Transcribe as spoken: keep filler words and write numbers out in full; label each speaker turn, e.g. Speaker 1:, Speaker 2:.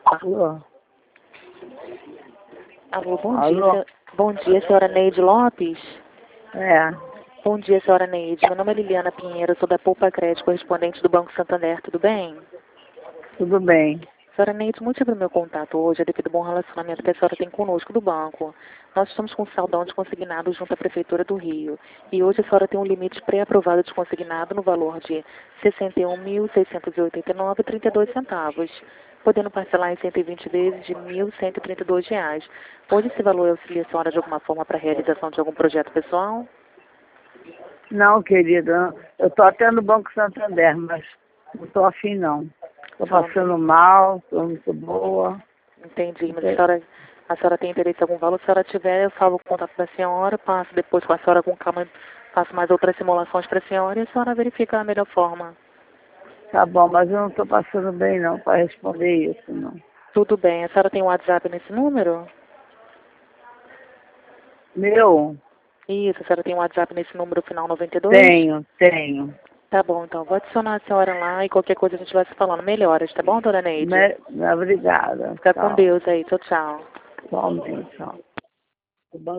Speaker 1: Alô?
Speaker 2: Alô, bom
Speaker 1: Alô?
Speaker 2: dia. Bom dia, senhora Neide Lopes.
Speaker 1: É,
Speaker 2: Bom dia, senhora Neide. Meu nome é Liliana Pinheiro, sou da Poupa Crédito, correspondente do Banco Santander. Tudo bem?
Speaker 1: tudo bem.
Speaker 2: Senhora Neide, o motivo do meu contato hoje é devido ao bom relacionamento que a senhora tem conosco do banco. Nós estamos com um saldão de consignado junto à Prefeitura do Rio. E hoje a senhora tem um limite pré-aprovado de consignado no valor de sessenta e um mil, seiscentos e oitenta e nove reais e trinta e dois centavos, podendo parcelar em cento e vinte vezes de mil cento e trinta e dois reais. Hoje esse valor auxilia a senhora de alguma forma para a realização de algum projeto pessoal?
Speaker 1: Não, querida, eu tô até no Banco Santander, mas não tô afim não. Tô passando mal, tô muito boa.
Speaker 2: Entendi, mas a senhora, a senhora tem interesse em algum valor? Se a senhora tiver, eu salvo o contato da senhora, passo depois com a senhora com calma, faço mais outras simulações para a senhora e a senhora verifica a melhor forma.
Speaker 1: Tá bom, mas eu não tô passando bem não para responder isso, não.
Speaker 2: Tudo bem. A senhora tem um WhatsApp nesse número?
Speaker 1: Meu?
Speaker 2: Isso, a senhora tem um WhatsApp nesse número final noventa e dois?
Speaker 1: Tenho, tenho.
Speaker 2: Tá bom, então vou adicionar a senhora lá e qualquer coisa a gente vai se falando. Melhoras, tá bom, dona Neide?
Speaker 1: Me... Obrigada.
Speaker 2: Fica com
Speaker 1: Tchau.
Speaker 2: Deus aí. Tchau, tchau.
Speaker 1: Igualmente, tchau. O banco